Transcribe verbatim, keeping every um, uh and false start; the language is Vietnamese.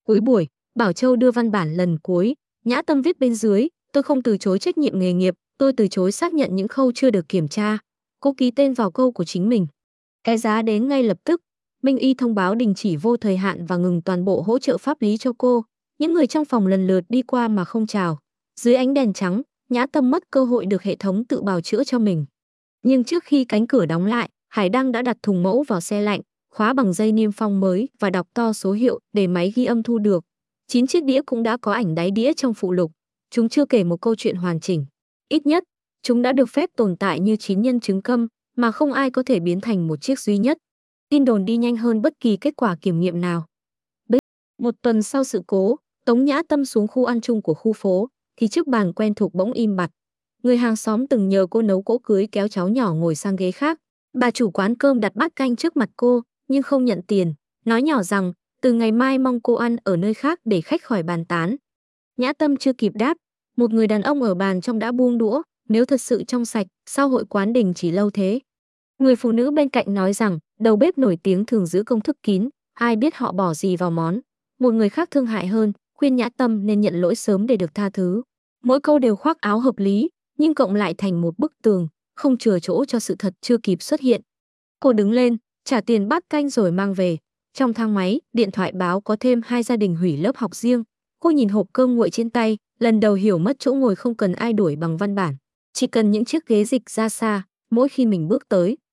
Cuối buổi, Bảo Châu đưa văn bản lần cuối, Nhã Tâm viết bên dưới, tôi không từ chối trách nhiệm nghề nghiệp, tôi từ chối xác nhận những khâu chưa được kiểm tra. Cô ký tên vào câu của chính mình. Cái giá đến ngay lập tức, Minh Y thông báo đình chỉ vô thời hạn và ngừng toàn bộ hỗ trợ pháp lý cho cô. Những người trong phòng lần lượt đi qua mà không chào. Dưới ánh đèn trắng, Nhã Tâm mất cơ hội được hệ thống tự bào chữa cho mình. Nhưng trước khi cánh cửa đóng lại, Hải Đăng đã đặt thùng mẫu vào xe lạnh, khóa bằng dây niêm phong mới và đọc to số hiệu để máy ghi âm thu được. Chín chiếc đĩa cũng đã có ảnh đáy đĩa trong phụ lục. Chúng chưa kể một câu chuyện hoàn chỉnh. Ít nhất, chúng đã được phép tồn tại như chín nhân chứng câm, mà không ai có thể biến thành một chiếc duy nhất. Tin đồn đi nhanh hơn bất kỳ kết quả kiểm nghiệm nào. Một tuần sau sự cố, Tống Nhã Tâm xuống khu ăn chung của khu phố, thì chiếc bàn quen thuộc bỗng im bặt. Người hàng xóm từng nhờ cô nấu cỗ cưới kéo cháu nhỏ ngồi sang ghế khác. Bà chủ quán cơm đặt bát canh trước mặt cô, nhưng không nhận tiền, nói nhỏ rằng từ ngày mai mong cô ăn ở nơi khác để khách khỏi bàn tán. Nhã Tâm chưa kịp đáp, một người đàn ông ở bàn trong đã buông đũa, nếu thật sự trong sạch, sao hội quán đình chỉ lâu thế? Người phụ nữ bên cạnh nói rằng, đầu bếp nổi tiếng thường giữ công thức kín, ai biết họ bỏ gì vào món. Một người khác thương hại hơn, khuyên Nhã Tâm nên nhận lỗi sớm để được tha thứ. Mỗi câu đều khoác áo hợp lý, nhưng cộng lại thành một bức tường, không chừa chỗ cho sự thật chưa kịp xuất hiện. Cô đứng lên, trả tiền bát canh rồi mang về. Trong thang máy, điện thoại báo có thêm hai gia đình hủy lớp học riêng. Cô nhìn hộp cơm nguội trên tay, lần đầu hiểu mất chỗ ngồi không cần ai đuổi bằng văn bản. Chỉ cần những chiếc ghế dịch ra xa, mỗi khi mình bước tới.